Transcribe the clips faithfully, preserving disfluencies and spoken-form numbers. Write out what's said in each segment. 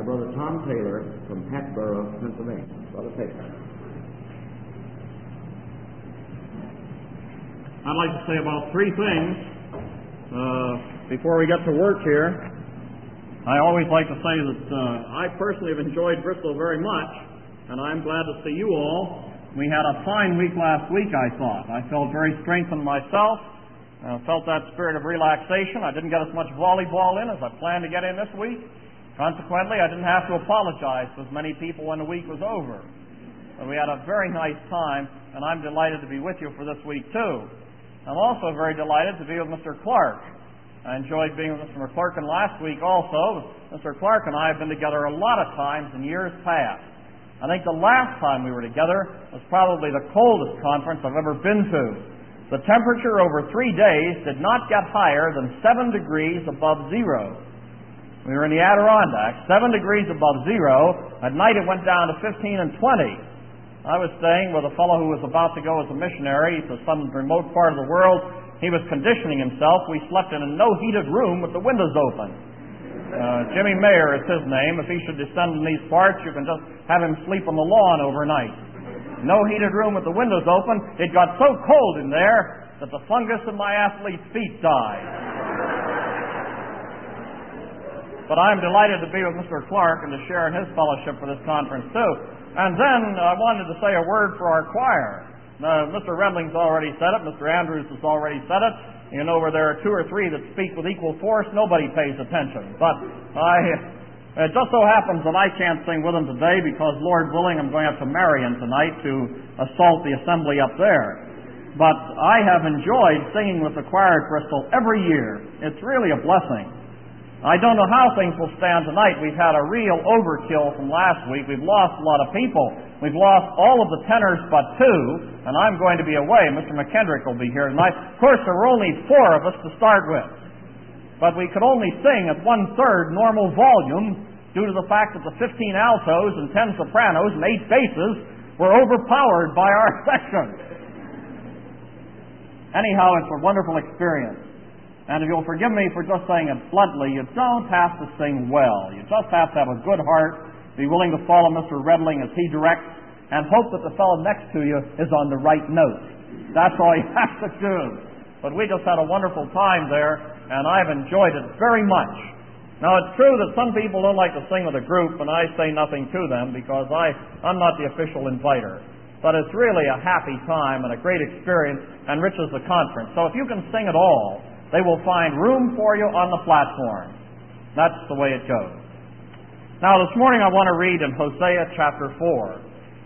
Brother Tom Taylor from Hatboro, Pennsylvania. Brother Taylor. I'd like to say about three things uh, before we get to work here. I always like to say that uh, I personally have enjoyed Bristol very much, and I'm glad to see you all. We had a fine week last week, I thought. I felt very strengthened myself. I uh, felt that spirit of relaxation. I didn't get as much volleyball in as I planned to get in this week. Consequently, I didn't have to apologize to as many people when the week was over. But we had a very nice time, and I'm delighted to be with you for this week, too. I'm also very delighted to be with Mister Clark. I enjoyed being with Mister McClurkin last week also. Mister Clark and I have been together a lot of times in years past. I think the last time we were together was probably the coldest conference I've ever been to. The temperature over three days did not get higher than seven degrees above zero. We were in the Adirondacks, seven degrees above zero. At night it went down to fifteen and twenty. I was staying with a fellow who was about to go as a missionary to some remote part of the world. He was conditioning himself. We slept in a no-heated room with the windows open. Uh, Jimmy Mayer is his name. If he should descend in these parts, you can just have him sleep on the lawn overnight. No heated room with the windows open. It got so cold in there that the fungus in my athlete's feet died. But I'm delighted to be with Mister Clark and to share in his fellowship for this conference, too. And then I wanted to say a word for our choir. Uh, Mister Redling's already said it. Mister Andrews has already said it. You know, where there are two or three that speak with equal force, nobody pays attention. But I, it just so happens that I can't sing with them today because, Lord willing, I'm going up to Marion tonight to assault the assembly up there. But I have enjoyed singing with the choir at Bristol every year. It's really a blessing. I don't know how things will stand tonight. We've had a real overkill from last week. We've lost a lot of people. We've lost all of the tenors but two, and I'm going to be away. Mister McKendrick will be here tonight. Of course, there were only four of us to start with. But we could only sing at one-third normal volume due to the fact that the fifteen altos and ten sopranos and eight basses were overpowered by our section. Anyhow, it's a wonderful experience. And if you'll forgive me for just saying it bluntly, you don't have to sing well. You just have to have a good heart, be willing to follow Mister Redling as he directs, and hope that the fellow next to you is on the right note. That's all you have to do. But we just had a wonderful time there, and I've enjoyed it very much. Now, it's true that some people don't like to sing with a group, and I say nothing to them because I, I'm not the official inviter. But it's really a happy time and a great experience, enriches the conference. So if you can sing at all, they will find room for you on the platform. That's the way it goes. Now, this morning I want to read in Hosea chapter four.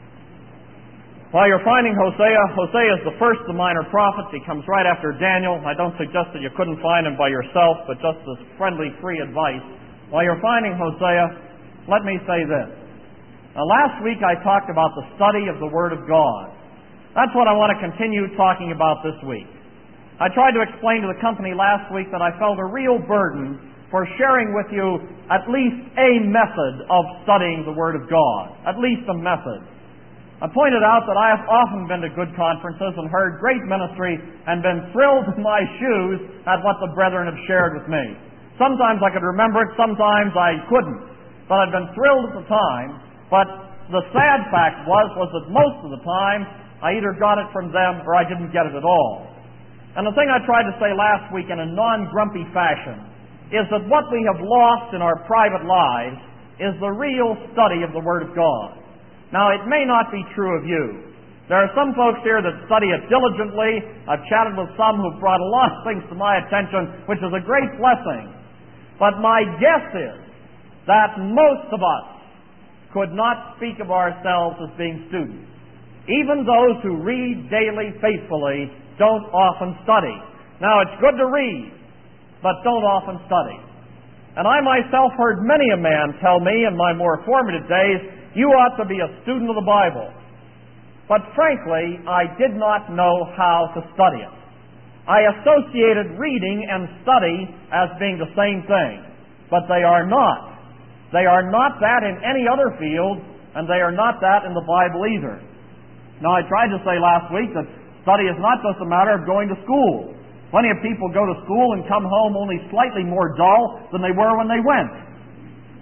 While you're finding Hosea, Hosea is the first of the minor prophets. He comes right after Daniel. I don't suggest that you couldn't find him by yourself, but just as friendly, free advice. While you're finding Hosea, let me say this. Now, last week I talked about the study of the Word of God. That's what I want to continue talking about this week. I tried to explain to the company last week that I felt a real burden for sharing with you at least a method of studying the Word of God. At least a method. I pointed out that I have often been to good conferences and heard great ministry and been thrilled in my shoes at what the brethren have shared with me. Sometimes I could remember it, sometimes I couldn't. But I've been thrilled at the time. But the sad fact was, was that most of the time I either got it from them or I didn't get it at all. And the thing I tried to say last week in a non-grumpy fashion is that what we have lost in our private lives is the real study of the Word of God. Now, it may not be true of you. There are some folks here that study it diligently. I've chatted with some who've brought a lot of things to my attention, which is a great blessing. But my guess is that most of us could not speak of ourselves as being students. Even those who read daily faithfully don't often study. Now, it's good to read, but don't often study. And I myself heard many a man tell me in my more formative days, you ought to be a student of the Bible. But frankly, I did not know how to study it. I associated reading and study as being the same thing, but they are not. They are not that in any other field, and they are not that in the Bible either. Now, I tried to say last week that study is not just a matter of going to school. Plenty of people go to school and come home only slightly more dull than they were when they went.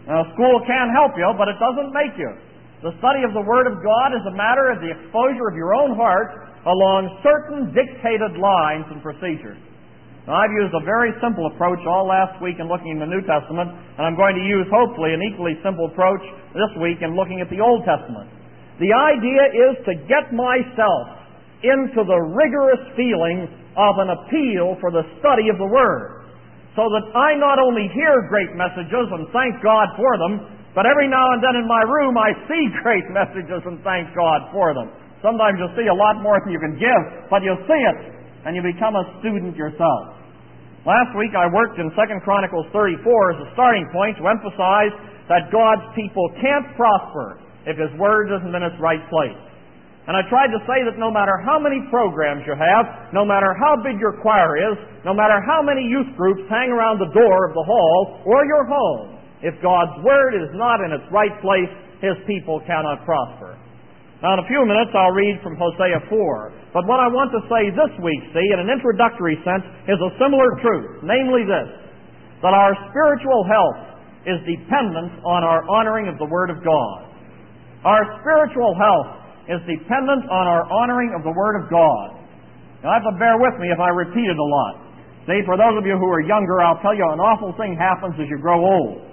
Now, school can help you, but it doesn't make you. The study of the Word of God is a matter of the exposure of your own heart along certain dictated lines and procedures. Now, I've used a very simple approach all last week in looking in the New Testament, and I'm going to use, hopefully, an equally simple approach this week in looking at the Old Testament. The idea is to get myself into the rigorous feeling of an appeal for the study of the Word, so that I not only hear great messages and thank God for them, but every now and then in my room I see great messages and thank God for them. Sometimes you'll see a lot more than you can give, but you'll see it, and you become a student yourself. Last week I worked in Second Chronicles thirty-four as a starting point to emphasize that God's people can't prosper if His Word isn't in its right place. And I tried to say that no matter how many programs you have, no matter how big your choir is, no matter how many youth groups hang around the door of the hall or your home, if God's Word is not in its right place, His people cannot prosper. Now, in a few minutes, I'll read from Hosea four. But what I want to say this week, see, in an introductory sense, is a similar truth, namely this, that our spiritual health is dependent on our honoring of the Word of God. Our spiritual health is dependent on our honoring of the Word of God. Now, I have to bear with me if I repeat it a lot. See, for those of you who are younger, I'll tell you an awful thing happens as you grow old.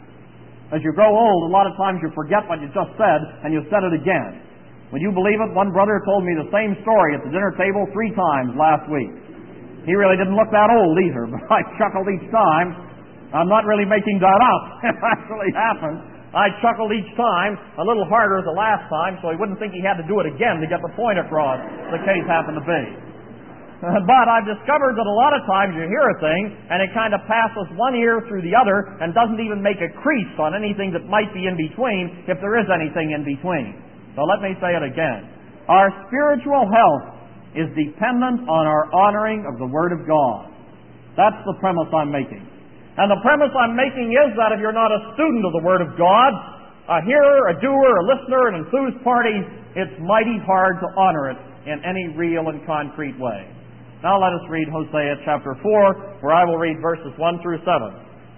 As you grow old, a lot of times you forget what you just said, and you said it again. Would you believe it? One brother told me the same story at the dinner table three times last week. He really didn't look that old either, but I chuckled each time. I'm not really making that up. It actually happened. I chuckled each time, a little harder the last time, so he wouldn't think he had to do it again to get the point across, the case happened to be. But I've discovered that a lot of times you hear a thing, and it kind of passes one ear through the other, and doesn't even make a crease on anything that might be in between, if there is anything in between. So let me say it again. Our spiritual health is dependent on our honoring of the Word of God. That's the premise I'm making. And the premise I'm making is that if you're not a student of the Word of God, a hearer, a doer, a listener, an enthused party, it's mighty hard to honor it in any real and concrete way. Now let us read Hosea chapter four, where I will read verses one through seven.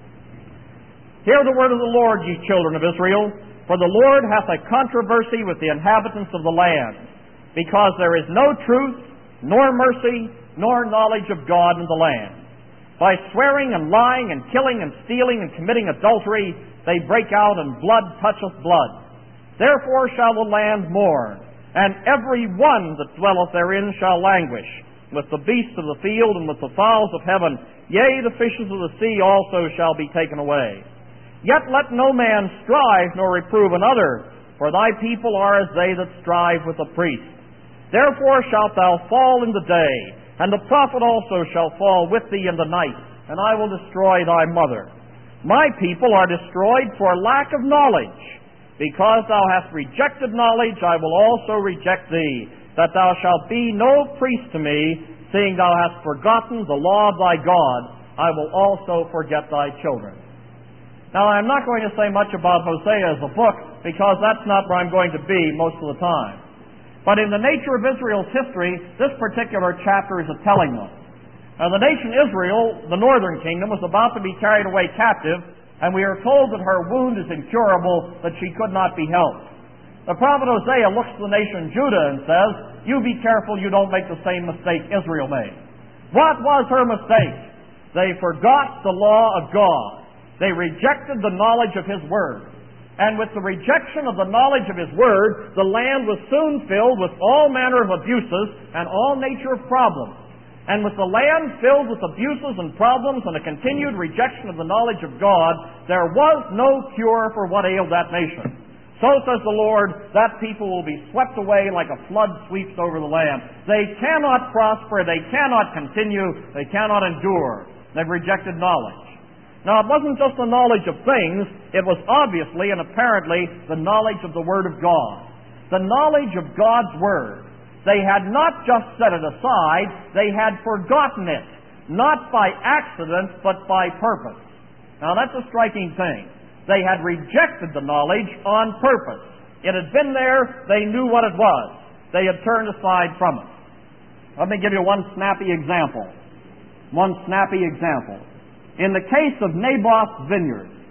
Hear the word of the Lord, ye children of Israel, for the Lord hath a controversy with the inhabitants of the land, because there is no truth, nor mercy, nor knowledge of God in the land. By swearing and lying and killing and stealing and committing adultery, they break out, and blood toucheth blood. Therefore shall the land mourn, and every one that dwelleth therein shall languish, with the beasts of the field and with the fowls of heaven. Yea, the fishes of the sea also shall be taken away. Yet let no man strive nor reprove another, for thy people are as they that strive with the priest. Therefore shalt thou fall in the day, and the prophet also shall fall with thee in the night, and I will destroy thy mother. My people are destroyed for lack of knowledge. Because thou hast rejected knowledge, I will also reject thee, that thou shalt be no priest to me, seeing thou hast forgotten the law of thy God. I will also forget thy children. Now, I'm not going to say much about Hosea as a book, because that's not where I'm going to be most of the time. But in the nature of Israel's history, this particular chapter is a telling one. Now, the nation Israel, the northern kingdom, was about to be carried away captive, and we are told that her wound is incurable, that she could not be helped. The prophet Hosea looks to the nation Judah and says, you be careful you don't make the same mistake Israel made. What was her mistake? They forgot the law of God. They rejected the knowledge of His Word. And with the rejection of the knowledge of His Word, the land was soon filled with all manner of abuses and all nature of problems. And with the land filled with abuses and problems and a continued rejection of the knowledge of God, there was no cure for what ailed that nation. So says the Lord, that people will be swept away like a flood sweeps over the land. They cannot prosper, they cannot continue, they cannot endure. They've rejected knowledge. Now, it wasn't just the knowledge of things, it was obviously and apparently the knowledge of the Word of God. The knowledge of God's Word. They had not just set it aside, they had forgotten it, not by accident, but by purpose. Now, that's a striking thing. They had rejected the knowledge on purpose. It had been there, they knew what it was. They had turned aside from it. Let me give you one snappy example. One snappy example. In the case of Naboth's vineyard,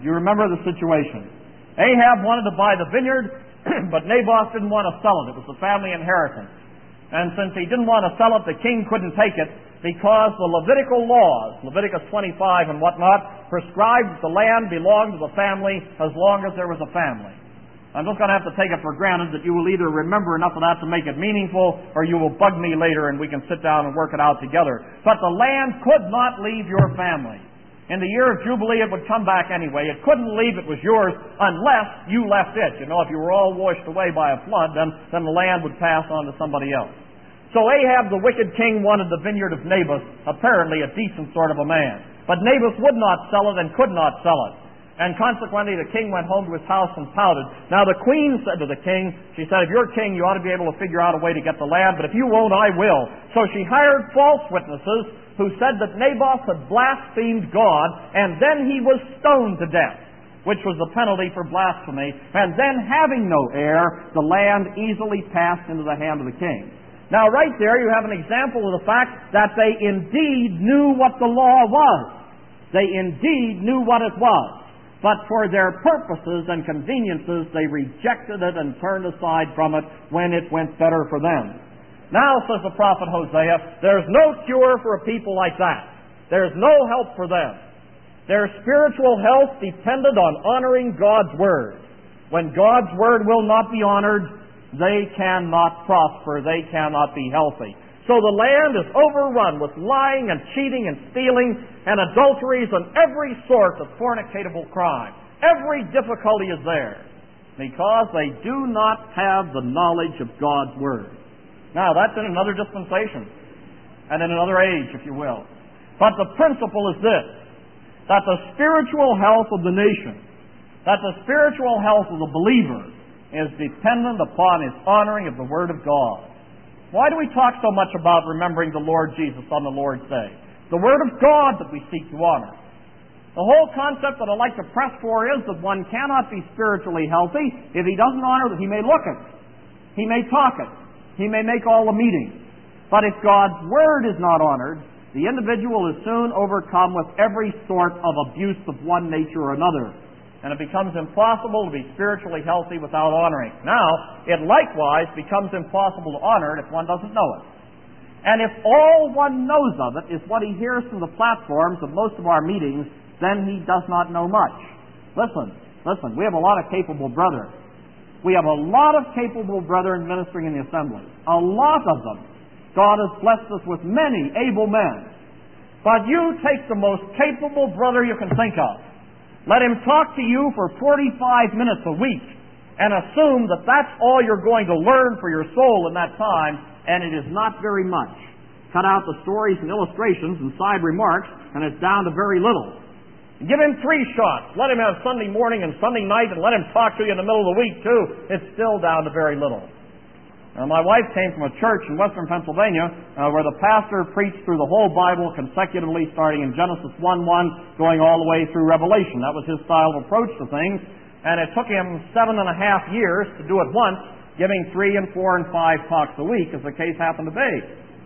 You remember the situation. Ahab wanted to buy the vineyard, but Naboth didn't want to sell it. It was the family inheritance. And since he didn't want to sell it, the king couldn't take it because the Levitical laws, Leviticus twenty-five and whatnot, prescribed that the land belonged to the family as long as there was a family. I'm just going to have to take it for granted that you will either remember enough of that to make it meaningful, or you will bug me later and we can sit down and work it out together. But the land could not leave your family. In the year of Jubilee, it would come back anyway. It couldn't leave. It was yours unless you left it. You know, if you were all washed away by a flood, then, then the land would pass on to somebody else. So Ahab, the wicked king, wanted the vineyard of Naboth, apparently a decent sort of a man. But Naboth would not sell it and could not sell it. And consequently, the king went home to his house and pouted. Now the queen said to the king, she said, if you're king, you ought to be able to figure out a way to get the land, but if you won't, I will. So she hired false witnesses who said that Naboth had blasphemed God, and then he was stoned to death, which was the penalty for blasphemy. And then, having no heir, the land easily passed into the hand of the king. Now right there you have an example of the fact that they indeed knew what the law was. They indeed knew what it was. But for their purposes and conveniences, they rejected it and turned aside from it when it went better for them. Now, says the prophet Hosea, there's no cure for a people like that. There's no help for them. Their spiritual health depended on honoring God's Word. When God's Word will not be honored, they cannot prosper. They cannot be healthy. So the land is overrun with lying and cheating and stealing and adulteries and every sort of fornicatable crime. Every difficulty is there because they do not have the knowledge of God's Word. Now, that's in another dispensation and in another age, if you will. But the principle is this, that the spiritual health of the nation, that the spiritual health of the believer is dependent upon his honoring of the Word of God. Why do we talk so much about remembering the Lord Jesus on the Lord's Day? The Word of God that we seek to honor. The whole concept that I'd like to press for is that one cannot be spiritually healthy if he doesn't honor it. He may look it. He may talk it. He may make all the meetings. But if God's Word is not honored, the individual is soon overcome with every sort of abuse of one nature or another. And it becomes impossible to be spiritually healthy without honoring. Now, it likewise becomes impossible to honor it if one doesn't know it. And if all one knows of it is what he hears from the platforms of most of our meetings, then he does not know much. Listen, listen, we have a lot of capable brethren. We have a lot of capable brethren ministering in the assembly. A lot of them. God has blessed us with many able men. But you take the most capable brother you can think of. Let him talk to you for forty-five minutes a week and assume that that's all you're going to learn for your soul in that time, and it is not very much. Cut out the stories and illustrations and side remarks, and it's down to very little. Give him three shots. Let him have Sunday morning and Sunday night, and let him talk to you in the middle of the week, too. It's still down to very little. Now, my wife came from a church in western Pennsylvania uh, where the pastor preached through the whole Bible consecutively, starting in Genesis one one, going all the way through Revelation. That was his style of approach to things. And it took him seven and a half years to do it once, giving three and four and five talks a week, as the case happened to be.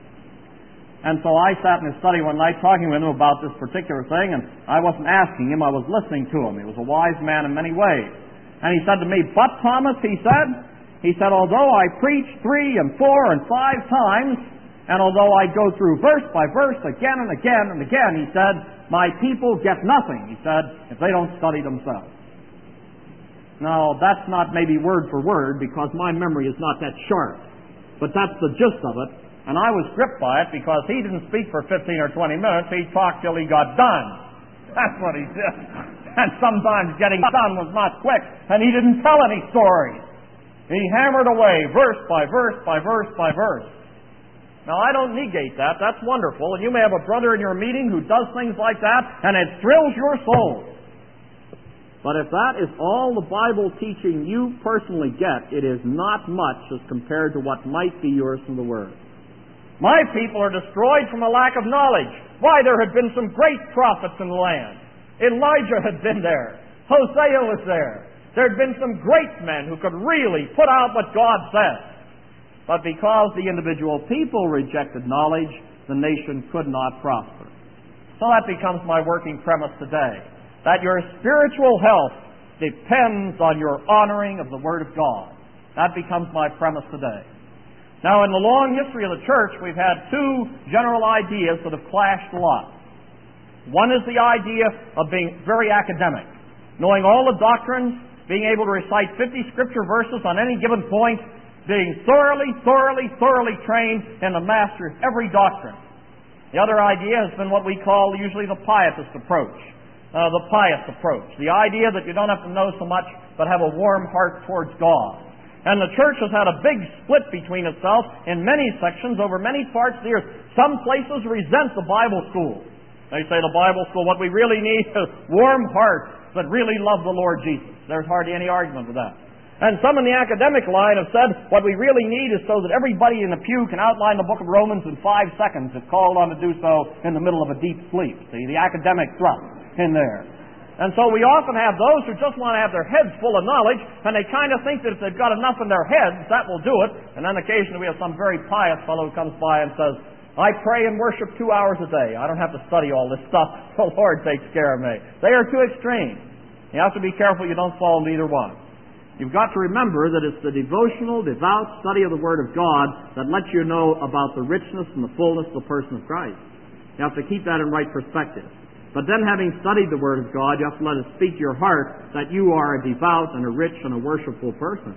And so I sat in his study one night talking with him about this particular thing, and I wasn't asking him, I was listening to him. He was a wise man in many ways. And he said to me, "But, Thomas," he said, He said, although I preach three and four and five times, and although I go through verse by verse again and again and again, he said, my people get nothing, he said, if they don't study themselves. Now, that's not maybe word for word, because my memory is not that sharp. But that's the gist of it. And I was gripped by it because he didn't speak for fifteen or twenty minutes. He talked till he got done. That's what he did. And sometimes getting done was not quick, and he didn't tell any stories. He hammered away, verse by verse by verse by verse. Now, I don't negate that. That's wonderful. And you may have a brother in your meeting who does things like that, and it thrills your soul. But if that is all the Bible teaching you personally get, it is not much as compared to what might be yours from the Word. My people are destroyed from a lack of knowledge. Why, there had been some great prophets in the land. Elijah had been there. Hosea was there. There had been some great men who could really put out what God said. But because the individual people rejected knowledge, the nation could not prosper. So that becomes my working premise today. that your spiritual health depends on your honoring of the Word of God. That becomes my premise today. Now, in the long history of the church, we've had two general ideas that have clashed a lot. One is the idea of being very academic, knowing all the doctrines, being able to recite fifty Scripture verses on any given point, being thoroughly, thoroughly, thoroughly trained in the mastery of every doctrine. The other idea has been what we call usually the pietist approach. Uh, the pious approach. The idea that you don't have to know so much, but have a warm heart towards God. And the church has had a big split between itself in many sections over many parts of the earth. Some places resent the Bible school. They say the Bible school, what we really need is warm hearts that really love the Lord Jesus. There's hardly any argument with that. And some in the academic line have said what we really need is so that everybody in the pew can outline the book of Romans in five seconds if called on to do so in the middle of a deep sleep. See, the academic thrust in there. And so we often have those who just want to have their heads full of knowledge, and they kind of think that if they've got enough in their heads, that will do it. And then occasionally we have some very pious fellow who comes by and says, I pray and worship two hours a day. I don't have to study all this stuff. The Lord takes care of me. They are too extreme. You have to be careful you don't fall into either one. You've got to remember that it's the devotional, devout study of the Word of God that lets you know about the richness and the fullness of the person of Christ. You have to keep that in right perspective. But then, having studied the Word of God, you have to let it speak to your heart that you are a devout and a rich and a worshipful person.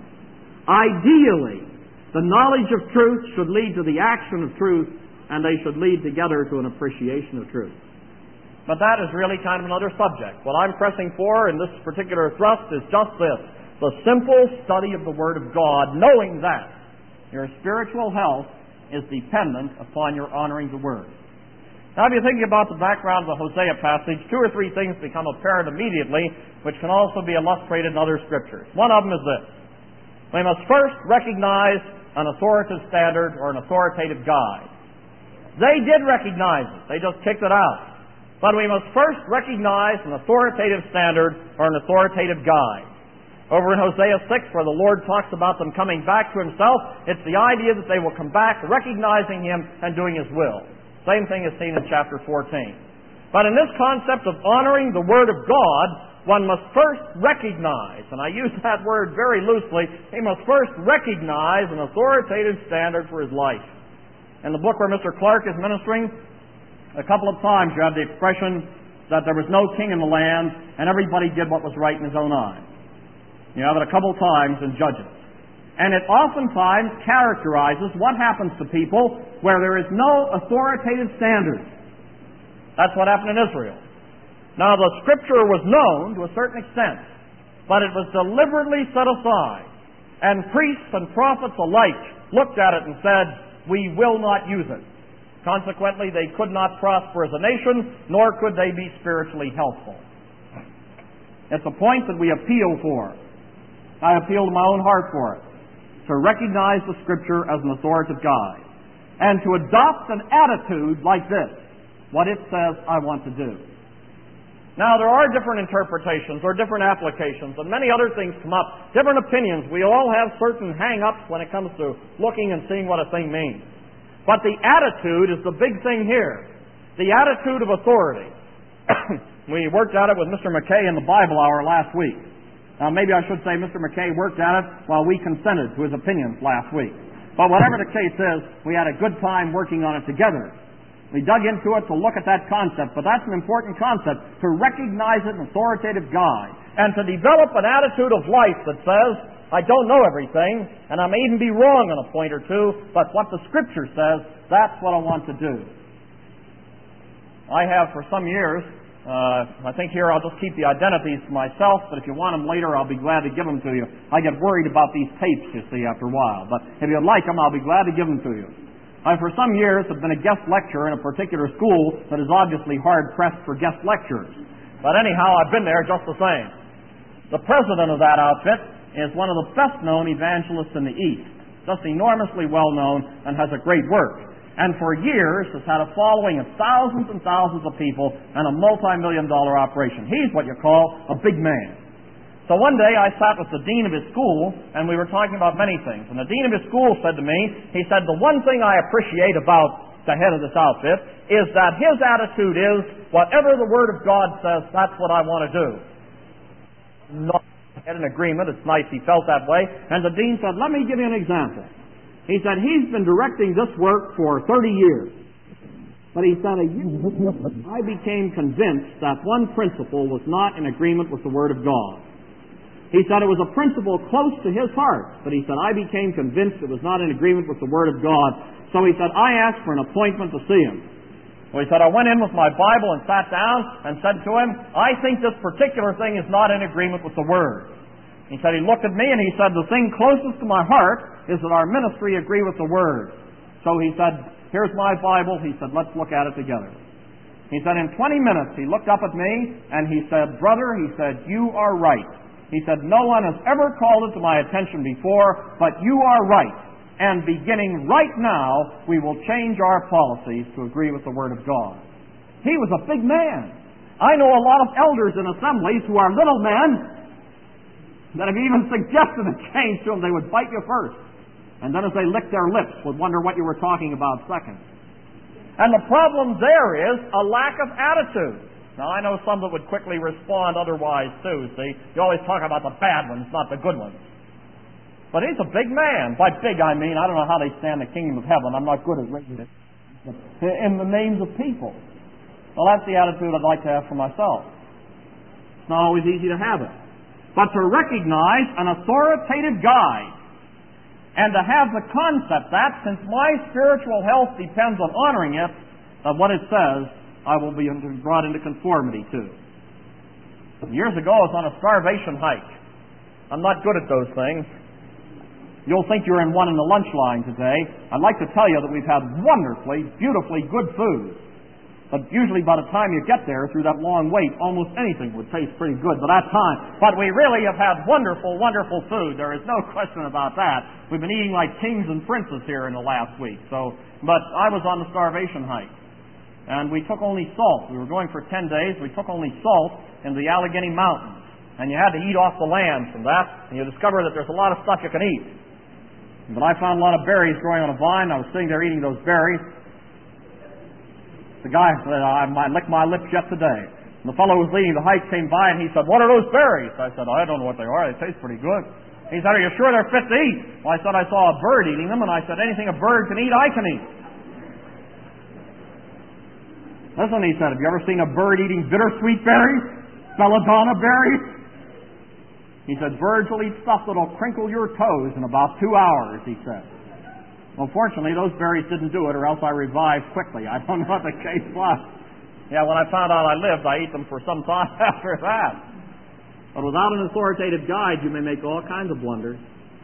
Ideally, the knowledge of truth should lead to the action of truth, and they should lead together to an appreciation of truth. But that is really kind of another subject. What I'm pressing for in this particular thrust is just this: the simple study of the Word of God, knowing that your spiritual health is dependent upon your honoring the Word. Now, if you're thinking about the background of the Hosea passage, two or three things become apparent immediately, which can also be illustrated in other scriptures. One of them is this: we must first recognize an authoritative standard or an authoritative guide. They did recognize it. They just kicked it out. But we must first recognize an authoritative standard or an authoritative guide. Over in Hosea six, where the Lord talks about them coming back to Himself, it's the idea that they will come back recognizing Him and doing His will. Same thing is seen in chapter fourteen. But in this concept of honoring the Word of God, one must first recognize, and I use that word very loosely, he must first recognize an authoritative standard for his life. In the book where Mister Clark is ministering, a couple of times you have the expression that there was no king in the land and everybody did what was right in his own eyes. You have it a couple of times in Judges. And it oftentimes characterizes what happens to people where there is no authoritative standard. That's what happened in Israel. Now, the Scripture was known to a certain extent, but it was deliberately set aside. And priests and prophets alike looked at it and said, we will not use it. Consequently, they could not prosper as a nation, nor could they be spiritually healthful. It's a point that we appeal for. I appeal to my own heart for it. To recognize the Scripture as an authoritative guide, and to adopt an attitude like this: what it says I want to do. Now, there are different interpretations or different applications, and many other things come up, different opinions. We all have certain hang-ups when it comes to looking and seeing what a thing means. But the attitude is the big thing here. The attitude of authority. We worked at it with Mister McKay in the Bible Hour last week. Now, maybe I should say Mister McKay worked at it while we consented to his opinions last week. But whatever the case is, we had a good time working on it together. We dug into it to look at that concept, but that's an important concept, to recognize it an authoritative guide, and to develop an attitude of life that says, I don't know everything, and I may even be wrong on a point or two, but what the Scripture says, that's what I want to do. I have for some years, Uh, I think here I'll just keep the identities to myself, but if you want them later, I'll be glad to give them to you. I get worried about these tapes, you see, after a while. But if you'd like them, I'll be glad to give them to you. I, for some years, have been a guest lecturer in a particular school that is obviously hard-pressed for guest lecturers. But anyhow, I've been there just the same. The president of that outfit is one of the best-known evangelists in the East. Just enormously well-known and has a great work. And for years has had a following of thousands and thousands of people and a multi-million dollar operation. He's what you call a big man. So one day I sat with the dean of his school and we were talking about many things. And the dean of his school said to me, he said, the one thing I appreciate about the head of this outfit, is that his attitude is, whatever the Word of God says, that's what I want to do. Not had an agreement. It's nice he felt that way. And the dean said, let me give you an example. He said, he's been directing this work for thirty years. But he said, a year I became convinced that one principle was not in agreement with the Word of God. He said it was a principle close to his heart, but he said, I became convinced it was not in agreement with the Word of God. So he said, I asked for an appointment to see him. Well, he said, I went in with my Bible and sat down and said to him, I think this particular thing is not in agreement with the Word. He said, he looked at me and he said, the thing closest to my heart is that our ministry agree with the Word. So he said, here's my Bible. He said, let's look at it together. He said, in twenty minutes, he looked up at me and he said, brother, he said, you are right. He said, no one has ever called it to my attention before, but you are right. And beginning right now, we will change our policies to agree with the Word of God. He was a big man. I know a lot of elders in assemblies who are little men that if you even suggested a change to them, they would bite you first. And then as they licked their lips, would wonder what you were talking about second. And the problem there is a lack of attitude. Now, I know some that would quickly respond otherwise, too, see? You always talk about the bad ones, not the good ones. But he's a big man. By big, I mean, I don't know how they stand the kingdom of heaven. I'm not good at rating it. In the names of people. Well, that's the attitude I'd like to have for myself. It's not always easy to have it. But to recognize an authoritative guide and to have the concept that, since my spiritual health depends on honoring it, that what it says, I will be brought into conformity to. Years ago, I was on a starvation hike. I'm not good at those things. You'll think you're in one in the lunch line today. I'd like to tell you that we've had wonderfully, beautifully good food. But usually by the time you get there, through that long wait, almost anything would taste pretty good by that time. But we really have had wonderful, wonderful food. There is no question about that. We've been eating like kings and princes here in the last week. So, but I was on the starvation hike. And we took only salt. We were going for ten days. We took only salt in the Allegheny Mountains. And you had to eat off the land from that. And you discover that there's a lot of stuff you can eat. But I found a lot of berries growing on a vine. I was sitting there eating those berries. The guy said, I might lick my lips yet today. And the fellow who was leading the hike came by and he said, what are those berries? I said, I don't know what they are. They taste pretty good. He said, are you sure they're fit to eat? Well, I said, I saw a bird eating them. And I said, anything a bird can eat, I can eat. Listen, he said, have you ever seen a bird eating bittersweet berries? Belladonna berries? He said, birds will eat stuff that'll crinkle your toes in about two hours, he said. Well, fortunately, those berries didn't do it, or else I revived quickly. I don't know what the case was. Yeah, when I found out I lived, I ate them for some time after that. But without an authoritative guide, you may make all kinds of blunders.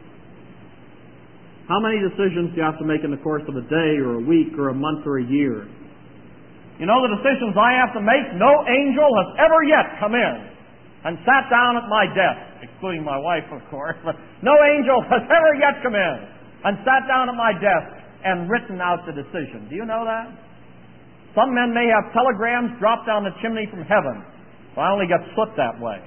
How many decisions do you have to make in the course of a day, or a week, or a month, or a year? You know the decisions I have to make? No angel has ever yet come in and sat down at my desk, excluding my wife, of course, but no angel has ever yet come in and sat down at my desk and written out the decision. Do you know that? Some men may have telegrams drop down the chimney from heaven. Well, I only get soot that way.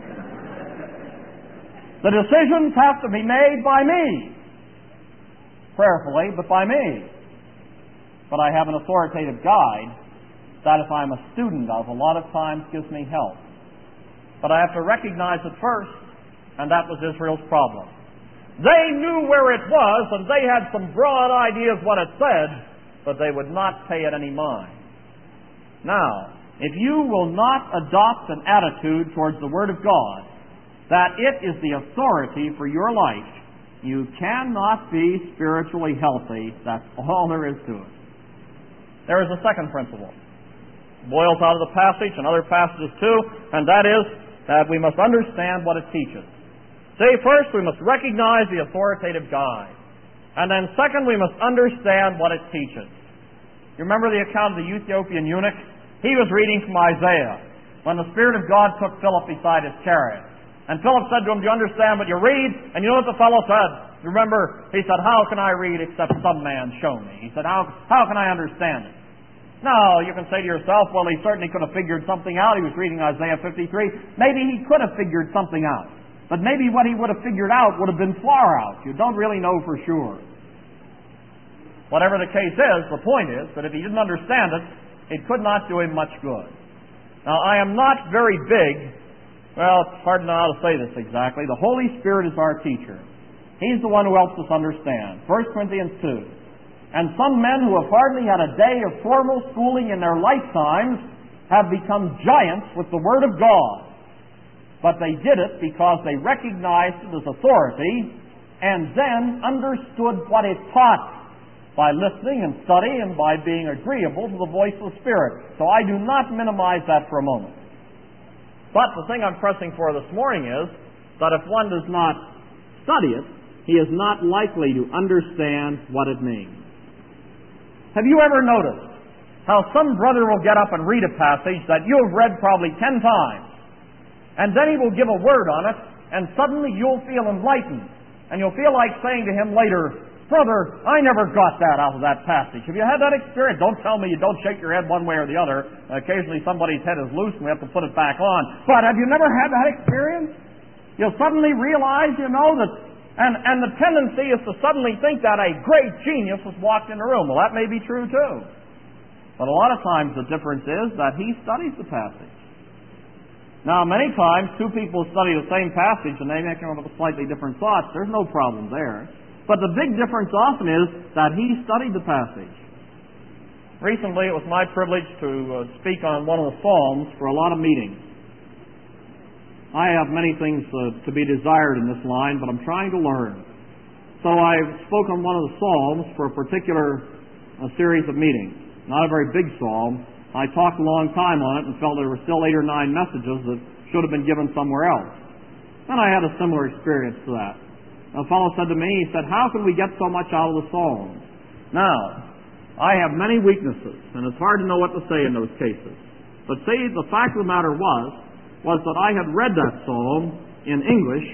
The decisions have to be made by me. Prayerfully, but by me. But I have an authoritative guide that if I'm a student of, a lot of times gives me help. But I have to recognize it first, and that was Israel's problem. They knew where it was, and they had some broad ideas what it said, but they would not pay it any mind. Now, if you will not adopt an attitude towards the Word of God, that it is the authority for your life, you cannot be spiritually healthy. That's all there is to it. There is a second principle. Boils out of the passage and other passages too, and that is that we must understand what it teaches. See, first we must recognize the authoritative guide. And then second, we must understand what it teaches. You remember the account of the Ethiopian eunuch? He was reading from Isaiah when the Spirit of God took Philip beside his chariot. And Philip said to him, do you understand what you read? And you know what the fellow said? Remember, he said, how can I read except some man show me? He said, how, how can I understand it? Now, you can say to yourself, well, he certainly could have figured something out. He was reading Isaiah fifty-three. Maybe he could have figured something out. But maybe what he would have figured out would have been far out. You don't really know for sure. Whatever the case is, the point is that if he didn't understand it, it could not do him much good. Now, I am not very big, well, it's hard to know how to say this exactly. The Holy Spirit is our teacher. He's the one who helps us understand. First Corinthians two. And some men who have hardly had a day of formal schooling in their lifetimes have become giants with the Word of God. But they did it because they recognized it as authority and then understood what it taught by listening and study and by being agreeable to the voice of the Spirit. So I do not minimize that for a moment. But the thing I'm pressing for this morning is that if one does not study it, he is not likely to understand what it means. Have you ever noticed how some brother will get up and read a passage that you have read probably ten times, and then he will give a word on it, and suddenly you'll feel enlightened, and you'll feel like saying to him later, "Brother, I never got that out of that passage." Have you had that experience? Don't tell me you don't shake your head one way or the other. Occasionally somebody's head is loose and we have to put it back on. But have you never had that experience? You'll suddenly realize, you know, that And, and the tendency is to suddenly think that a great genius has walked in the room. Well, that may be true too. But a lot of times the difference is that he studies the passage. Now, many times two people study the same passage and they may come up with slightly different thoughts. There's no problem there. But the big difference often is that he studied the passage. Recently, it was my privilege to uh, speak on one of the Psalms for a lot of meetings. I have many things uh, to be desired in this line, but I'm trying to learn. So I spoke on one of the Psalms for a particular uh, series of meetings. Not a very big psalm. I talked a long time on it and felt there were still eight or nine messages that should have been given somewhere else. Then I had a similar experience to that. A fellow said to me, he said, "How can we get so much out of the Psalms?" Now, I have many weaknesses, and it's hard to know what to say in those cases. But see, the fact of the matter was, was that I had read that psalm in English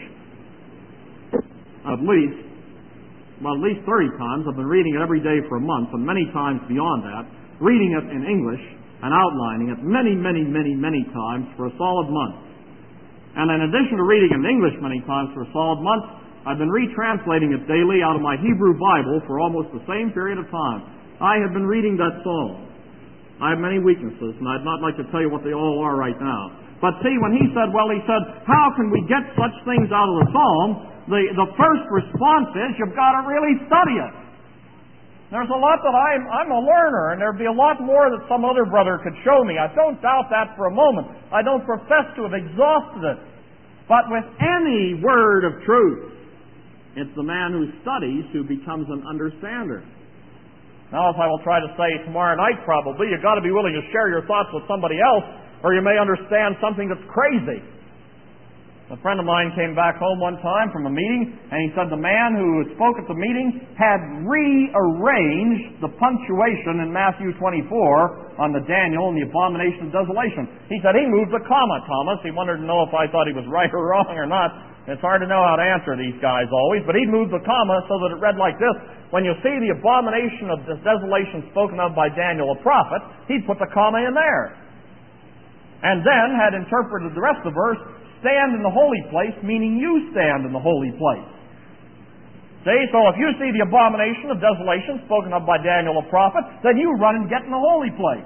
at least, well, at least thirty times. I've been reading it every day for a month, and many times beyond that, reading it in English and outlining it many, many, many, many times for a solid month. And in addition to reading it in English many times for a solid month, I've been retranslating it daily out of my Hebrew Bible for almost the same period of time. I have been reading that psalm. I have many weaknesses, and I'd not like to tell you what they all are right now. But see, when he said, well, he said, how can we get such things out of the psalm? The, the first response is, you've got to really study it. There's a lot that I'm, I'm a learner, and there'd be a lot more that some other brother could show me. I don't doubt that for a moment. I don't profess to have exhausted it. But with any word of truth, it's the man who studies who becomes an understander. Now, as I will try to say tomorrow night probably, you've got to be willing to share your thoughts with somebody else, or you may understand something that's crazy. A friend of mine came back home one time from a meeting, and he said the man who spoke at the meeting had rearranged the punctuation in Matthew twenty-four on the Daniel and the abomination of desolation. He said he moved the comma, Thomas. He wanted to know if I thought he was right or wrong or not. It's hard to know how to answer these guys always, but he'd moved the comma so that it read like this. When you see the abomination of desolation spoken of by Daniel the prophet, he'd put the comma in there. And then had interpreted the rest of the verse, stand in the holy place, meaning you stand in the holy place. See, so if you see the abomination of desolation spoken of by Daniel the prophet, then you run and get in the holy place.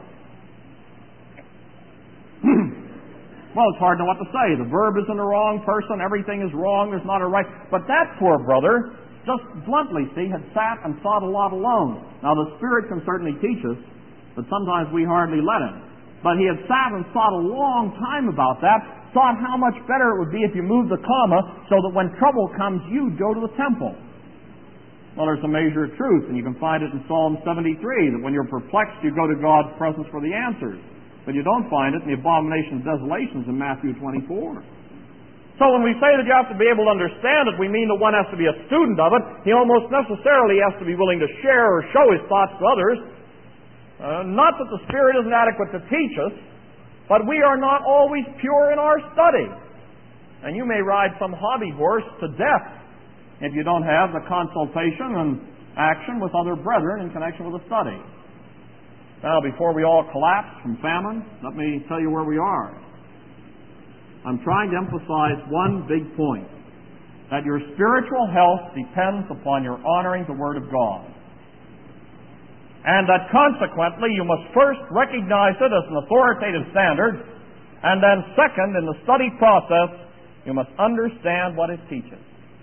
Well, it's hard to know what to say. The verb is in the wrong person, everything is wrong, there's not a right. But that poor brother, just bluntly, see, had sat and thought a lot alone. Now, the Spirit can certainly teach us, but sometimes we hardly let him. But he had sat and thought a long time about that, thought how much better it would be if you moved the comma so that when trouble comes, you'd go to the temple. Well, there's a measure of truth, and you can find it in Psalm seventy-three, that when you're perplexed, you go to God's presence for the answers. But you don't find it in the abomination of desolations in Matthew twenty-four. So when we say that you have to be able to understand it, we mean that one has to be a student of it. He almost necessarily has to be willing to share or show his thoughts to others. Uh, not that the Spirit isn't adequate to teach us, but we are not always pure in our study. And you may ride some hobby horse to death if you don't have the consultation and action with other brethren in connection with the study. Now, before we all collapse from famine, let me tell you where we are. I'm trying to emphasize one big point, that your spiritual health depends upon your honoring the Word of God. and that consequently you must first recognize it as an authoritative standard, and then second, in the study process, you must understand what it teaches.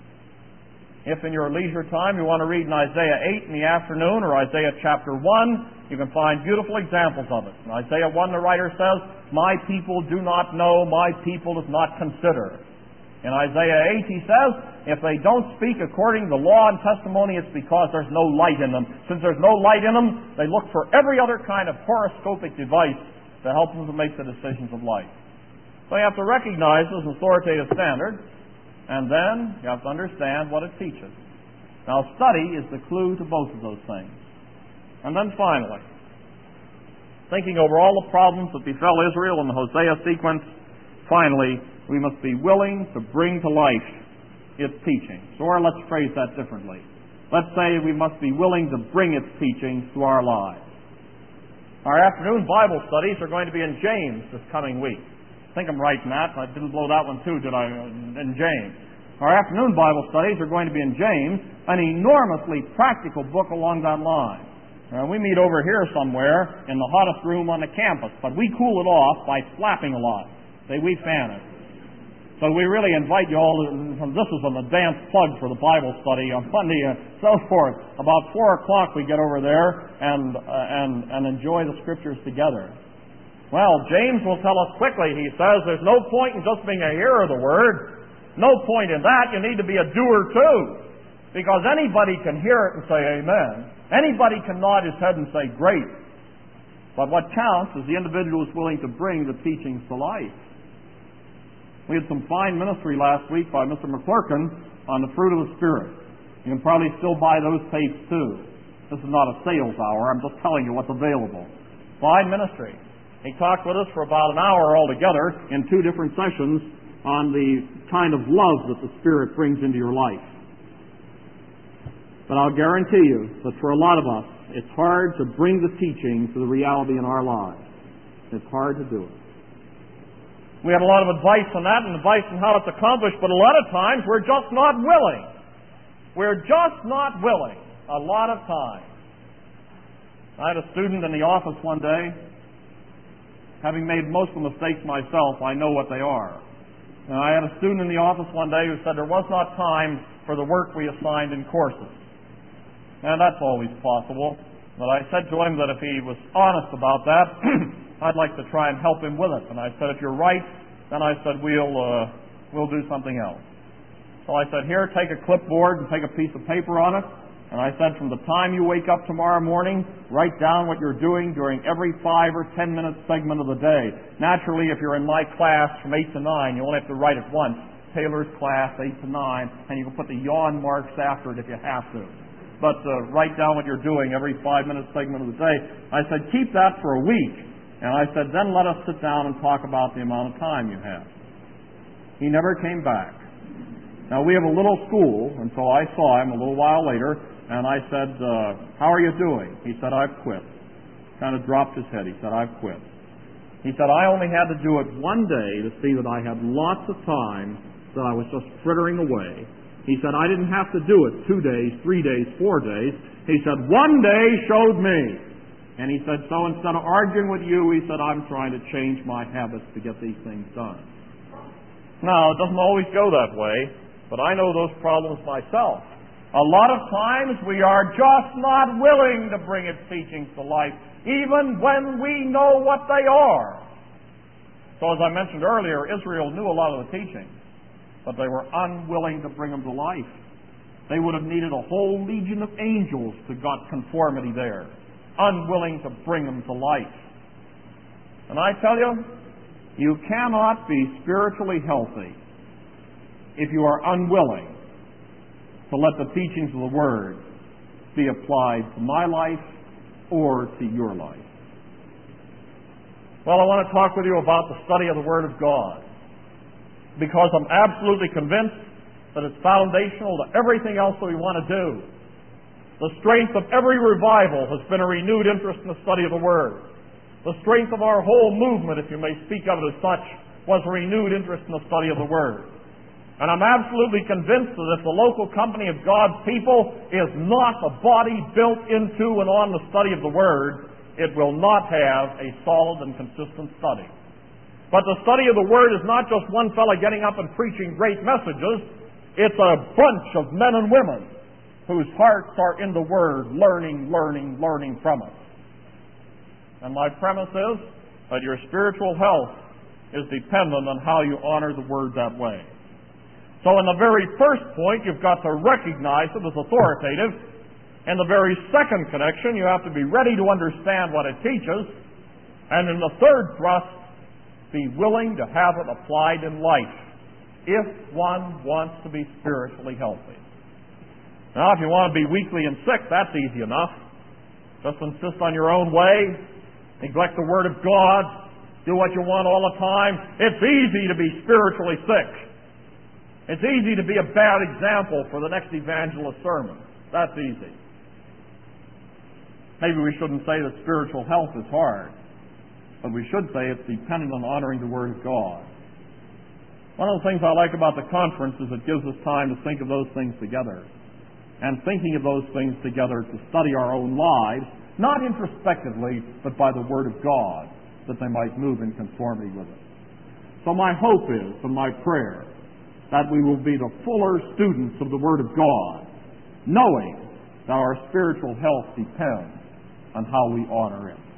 If in your leisure time you want to read in Isaiah eight in the afternoon or Isaiah chapter one, you can find beautiful examples of it. In Isaiah one, the writer says, "My people do not know, my people does not consider." In Isaiah eight, he says, if they don't speak according to law and testimony, it's because there's no light in them. Since there's no light in them, they look for every other kind of horoscopic device to help them to make the decisions of life. So you have to recognize this authoritative standard, and then you have to understand what it teaches. Now, study is the clue to both of those things. And then finally, thinking over all the problems that befell Israel in the Hosea sequence, finally, we must be willing to bring to life its teachings. Or let's phrase that differently. Let's say we must be willing to bring its teachings to our lives. Our afternoon Bible studies are going to be in James this coming week. I think I'm right in that. I didn't blow that one too, did I, in James. Our afternoon Bible studies are going to be in James, an enormously practical book along that line. Uh, we meet over here somewhere in the hottest room on the campus, but we cool it off by flapping a lot. Say, we fan it. So we really invite you all, to, this is an advanced plug for the Bible study on Monday and so forth. About four o'clock we get over there and, uh, and, and enjoy the Scriptures together. Well, James will tell us quickly, he says, there's no point in just being a hearer of the Word. No point in that. You need to be a doer too. Because anybody can hear it and say amen. Anybody can nod his head and say great. But what counts is the individual is willing to bring the teachings to life. We had some fine ministry last week by Mister McClurkin on the fruit of the Spirit. You can probably still buy those tapes too. This is not a sales hour. I'm just telling you what's available. Fine ministry. He talked with us for about an hour altogether in two different sessions on the kind of love that the Spirit brings into your life. But I'll guarantee you that for a lot of us, it's hard to bring the teaching to the reality in our lives. It's hard to do it. We had a lot of advice on that and advice on how it's accomplished, but a lot of times we're just not willing. We're just not willing a lot of times. I had a student in the office one day. Having made most of the mistakes myself, I know what they are. And I had a student in the office one day who said there was not time for the work we assigned in courses. And that's always possible. But I said to him that if he was honest about that, I'd like to try and help him with it. And I said, if you're right, then I said, we'll, uh, we'll do something else. So I said, here, take a clipboard and take a piece of paper on it. And I said, from the time you wake up tomorrow morning, write down what you're doing during every five or ten minute segment of the day. Naturally, if you're in my class from eight to nine, you only have to write it once. Taylor's class, eight to nine, and you can put the yawn marks after it if you have to. But uh, write down what you're doing every five minute segment of the day. I said, keep that for a week. And I said, then let us sit down and talk about the amount of time you have. He never came back. Now, we have a little school, and so I saw him a little while later, and I said, uh, how are you doing? He said, I've quit. Kind of dropped his head. He said, I've quit. He said, I only had to do it one day to see that I had lots of time, that I was just frittering away. He said, I didn't have to do it two days, three days, four days. He said, one day showed me. And he said, so instead of arguing with you, he said, I'm trying to change my habits to get these things done. Now, it doesn't always go that way, but I know those problems myself. A lot of times we are just not willing to bring its teachings to life, even when we know what they are. So as I mentioned earlier, Israel knew a lot of the teachings, but they were unwilling to bring them to life. They would have needed a whole legion of angels to got conformity there. Unwilling to bring them to life. And I tell you, you cannot be spiritually healthy if you are unwilling to let the teachings of the Word be applied to my life or to your life. Well, I want to talk with you about the study of the Word of God, because I'm absolutely convinced that it's foundational to everything else that we want to do. The strength of every revival has been a renewed interest in the study of the Word. The strength of our whole movement, if you may speak of it as such, was a renewed interest in the study of the Word. And I'm absolutely convinced that if the local company of God's people is not a body built into and on the study of the Word, it will not have a solid and consistent study. But the study of the Word is not just one fellow getting up and preaching great messages. It's a bunch of men and women whose hearts are in the Word, learning, learning, learning from it. And my premise is that your spiritual health is dependent on how you honor the Word that way. So in the very first point, you've got to recognize it as authoritative. In the very second connection, you have to be ready to understand what it teaches. And in the third thrust, be willing to have it applied in life if one wants to be spiritually healthy. Now, if you want to be weakly and sick, that's easy enough. Just insist on your own way, neglect the Word of God, do what you want all the time. It's easy to be spiritually sick. It's easy to be a bad example for the next evangelist sermon. That's easy. Maybe we shouldn't say that spiritual health is hard, but we should say it's dependent on honoring the Word of God. One of the things I like about the conference is it gives us time to think of those things together. And thinking of those things together to study our own lives, not introspectively, but by the Word of God, that they might move in conformity with it. So my hope is, and my prayer, that we will be the fuller students of the Word of God, knowing that our spiritual health depends on how we honor it.